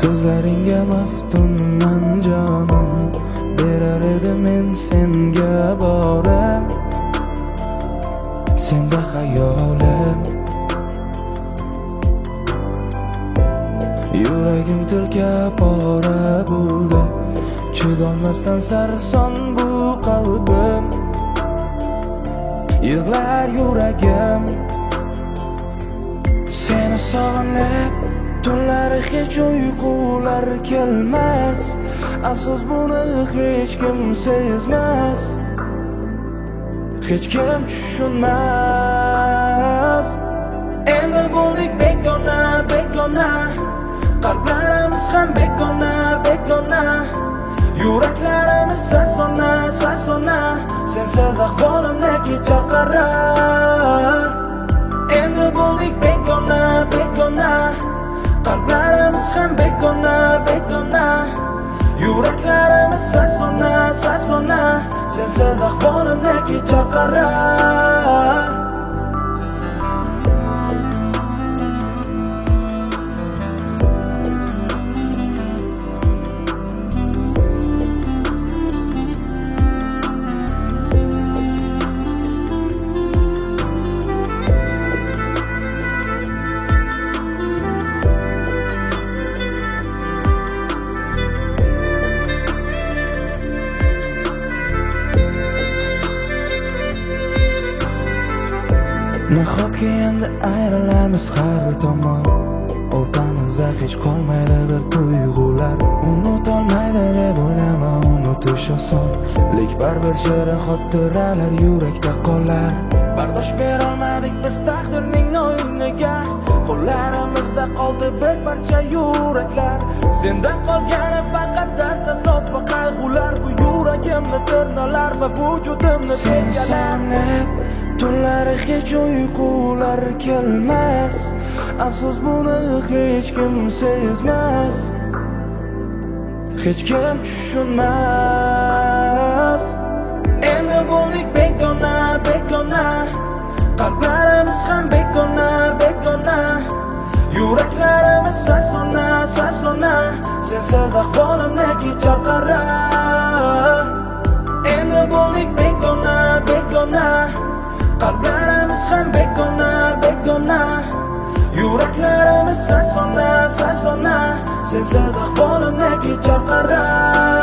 Ko'zlaringga maftunman jonim, berar edim men senga borim, senda hayolim. Yuragim tilka pora bo'ldi, chidolmasdan sarson bu qalbim. Yig'lar yuragim seni sog'inib, tunlari hech uyqular kelmas. Afsus buni hech kim sezmas, hech kim tushunmas. Endi bo'ldik begona, begona, qalblarimiz ham begona, begona. Yuraklarimiz sasona, sasona, sensiz ahvolimni kechar qara. Endi bo'ldik begona, begona, qalblarimiz ham begona, begona. Yuraklarimiz sasona, sasona, sensiz ahvolimni kechar qara. Nahotki endi ayrilamiz har tomon, o'rtamizda hech qolmaydi bir tuyg'ular. Unutolmaydi deb o'ylama, unutish oson, lek baribir shirin xotiralar yurakda qolar. Bardosh berolmadik biz taqdirning o'yiniga, qo'llarimizda qoldi bir parcha yuraklar. Sendan qolgani faqat dard, azob va qayg'ular. Bu yuragimni tirnolar va vujudimni tengalar. Tunlari hech uyqular kelmas, afsus buni hech kim sezmas, hech kim tushunmas. Endi bo'ldik begona, begona, qalblarimiz ham begona, begona. Yuraklarimiz sasona, sasona, sensiz ahvolimni kechar qara. Endi bo'ldik begona, begona, qalblarimiz ham begona, begona. Yuraklarimiz sasona, sasona, sensiz ahvolimni kechar qara.